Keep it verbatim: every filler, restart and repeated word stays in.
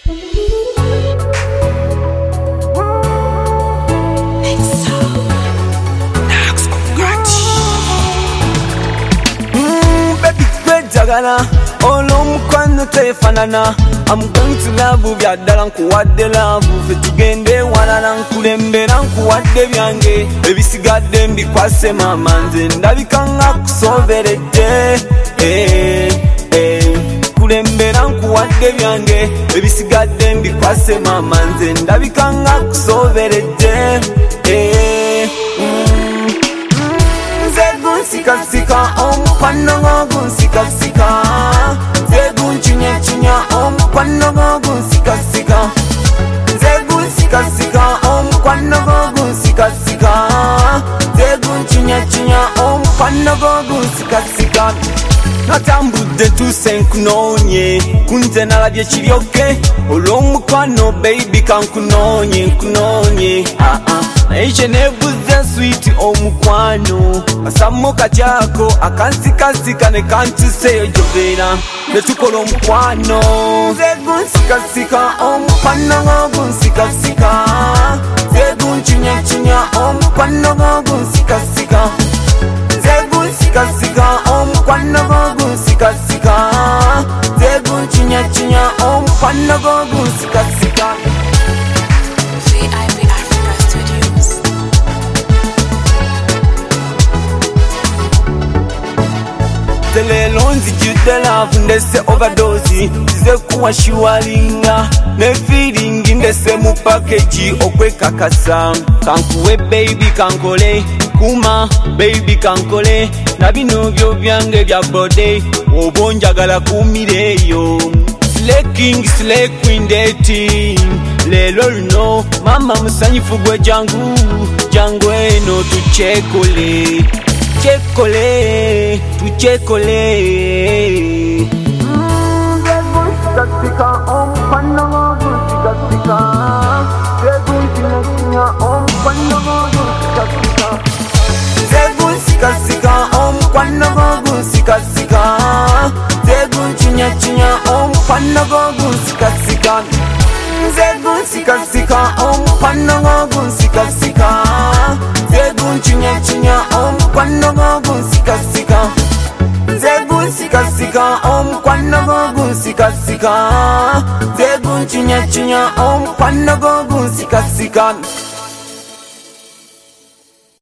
Olomukwano tefanana I'm going to love you byadala nkuwadde love fe tugende walala nkulembera nkuwadde byange ebisigadde mbikwase mama nze ndabika nga kusoberedde eh eh kulembera nkuwadde byange ebisigadde mbikwase mama nze ndabika nga kusoberedde eh Sika sika omukwano gwo sika sika Zegu nchinya chinya omukwano gwo sika sika Zegu sika sika omukwano gwo sika sika Zegu nchinya chinya omukwano gwo sika sika Natambudde tuse nkunoonye kunze nalabye kiryoke olw'omukwano baby kankunoonye nkunoonye ah ah naye nebuze sweet omukwano asammo kakyako akansikasika ne kantuseyo gy'obeera ne tukola omukwano nze gunsikasika omukwano gunsikasika nze gunkinyakinya omukwano gunsikasika nze gunsikasika omukwano gunsikasika nze gunkinyakinya omukwano gunsikasika Lelo nzijudde love ndese overdose nzize kuwa shiwalinga ne feeling ndese mu package okwekakasa kankuwe baby kankole kuma baby kankole na bino byo byange bya body obonjagala kumireyo Slay king slay queen dating lelo luno mama musanyifu gwe jangu jangu eno tuchekole Chekole, tu chekole Zegu sikasika omukwano gwo sikasika Zegu nchinya omukwano gwo sikasika Zegu sikasika omukwano gwo sikasika Zegu nchinya chinya omukwano gwo sikasika Zegu sikasika omukwano gwo sikasika Zegu nchinya chinya omukwano gwo sikasika Zegu sikasika omukwano gwo sikasika Zegu nchinya chinya omukwano gwo sikasika